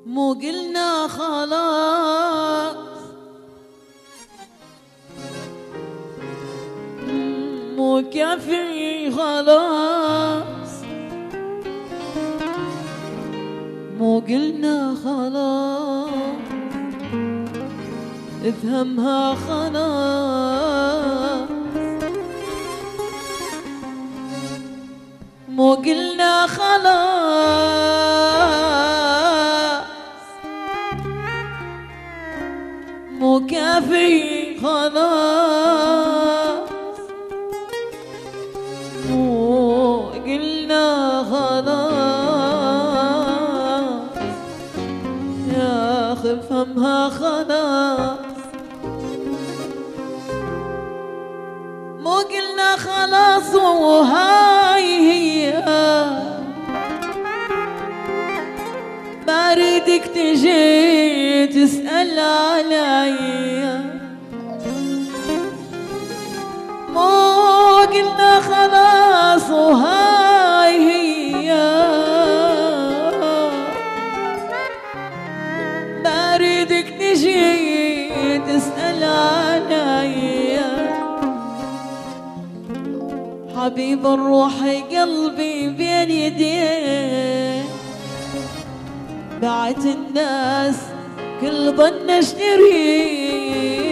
مو قلنا خلاص مو كافي خلاص مو قلنا خلاص افهمها خلاص مو قلنا خلاص مو كافي خلاص مو قلنا خلاص يا اخي افهمها خلاص مو قلنا خلاص وهاي هي ما اريدك تجي تسأل علي مو قلنا خلاص وهاي هي ما اريدك تجي تسأل علي حبيب الروح قلبي بين يديك بعت الناس كل ظن اشتري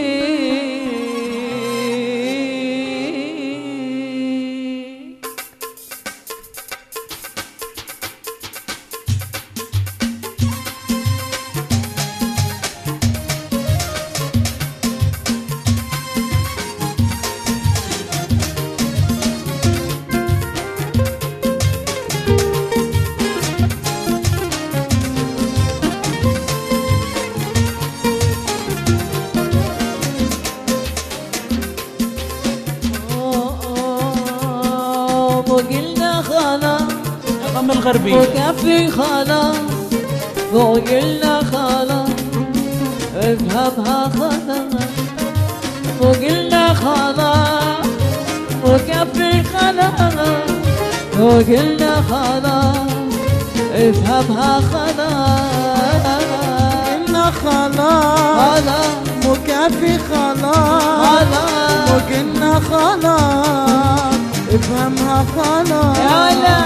وقلنا خلاص الرقم الغربي وكفي خلاص وقلنا خلاص افهمها خلاص وقلنا خلاص وكفي خلاص وقلنا خلاص افهمها خلاص قلنا خلاص وكفي خلاص وقلنا خلاص افهمها خلاص يا لا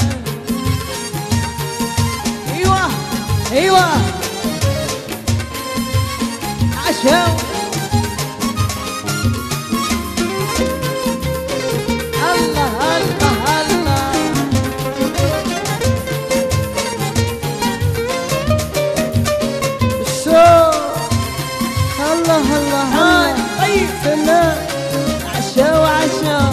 ايوه ايوه عشان الله الله الله الله الله الله طيب سلام عشان وعشان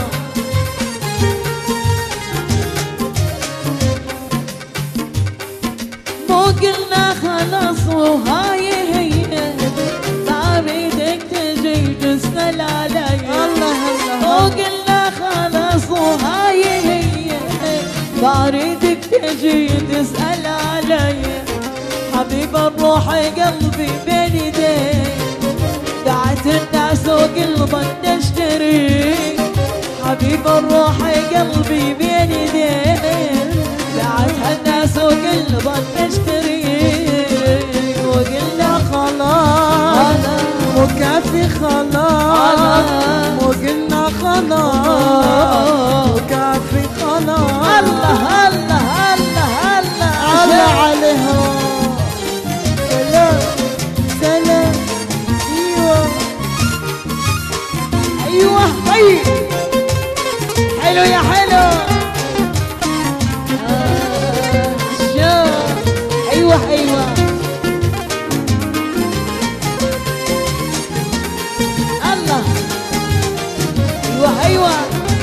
مو قلنا خلاص وهاي هي ما اريدك تجي تسأل علي الله الله مو قلنا خلاص وهاي هي ما اريدك تجي تسأل علي حبيب الروح قلبي بين يديك دعت الناس وقلبا نشتري حبيب الروح قلبي بين يديك دعتها الناس وقلبا نشتري وقلنا خلاص وكافي خلاص وقلنا خلاص وكافي خلاص الله الله الله الله على عليها سلام سلام ايوه ايوه طيب حلو يا حلو ايوه ايوه الله ايوه ايوه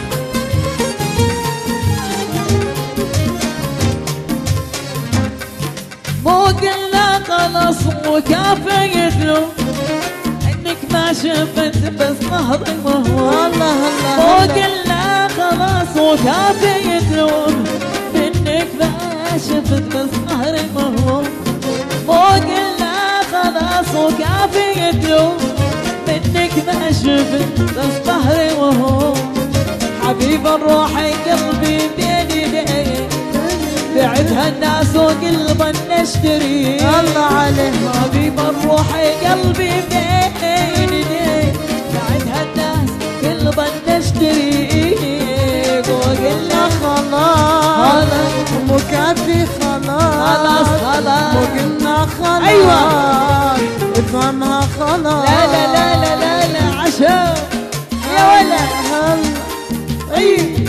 مو قلنا خلاص وكافيت له انك ما شفت بس ظهري وهو الله مو الله قلنا خلاص وكافيت له انك ما شفت بس ظهري وهو مو قلنا خلاص وكافيت له انك ما شفت بس ظهري وهو حبيب الروح قلبي بين يديك بعدها الناس وقلبا نشتري الله عليها حبيب الروح قلبي بين ايديك بعدها الناس قلبا نشتري وقلنا خلاص مو كافي خلاص خلاص وقلنا خلاص أيوة. افهمها خلاص لا لا لا لا لا لا عشان يا ولا هلا اي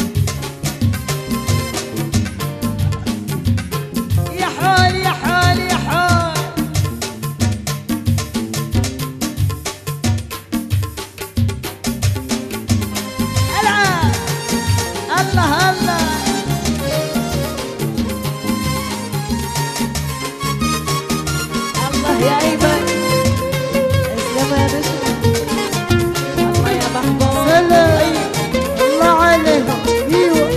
يا حال يا حال يا حال العب الله الله الله يا ايمن الزمان الله يا محمود سلام الله عليها ايوه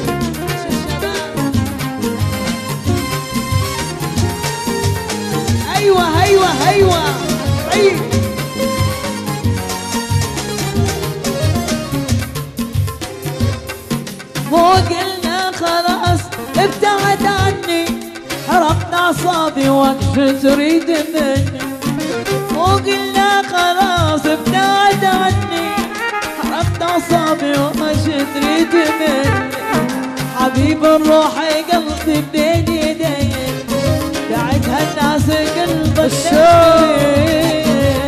ايوه ايوه ايوه ايوه مو قلنا خلاص ابتعد عني حرقت اعصابي وقت تريد مني مو قلنا خلاص ابتعد عني حرقت اعصابي وقت تريد مني حبيب الروح قلبي بين يدي بعدها الناس قلب الشوق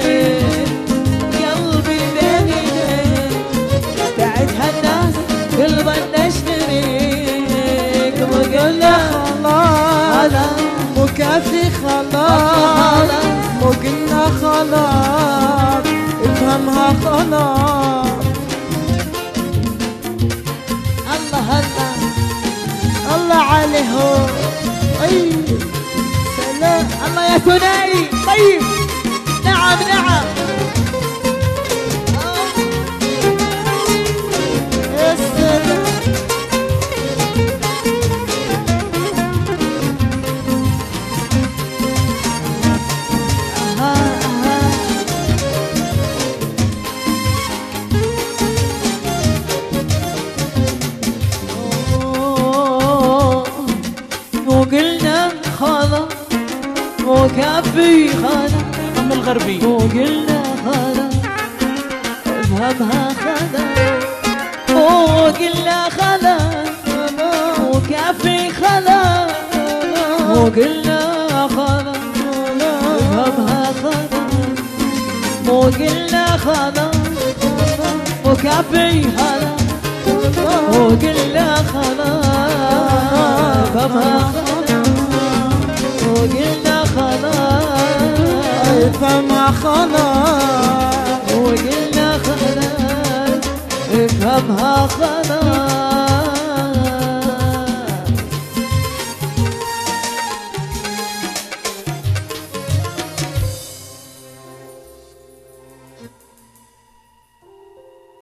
قلبي بين يدي بعدها الناس قلب نشتريك وقلنا خلاص مو كافي خلاص مو قلنا خلاص افهمها خلاص الله الله الله عليها اي سلام الله يا ثنائي طيب نعم نعم يا سلام وقلنا خلاص مو كافي خلاص أم الغربي وقلنا خلاص افهمها خلاص وقلنا خلاص مو كافي خلاص وقلنا خلاص افهمها خلاص وقلنا خلاص مو كافي خلاص وقلنا خلاص افهمها وقلنا خلاص افهمها خلاص وقلنا خلاص افهمها خلاص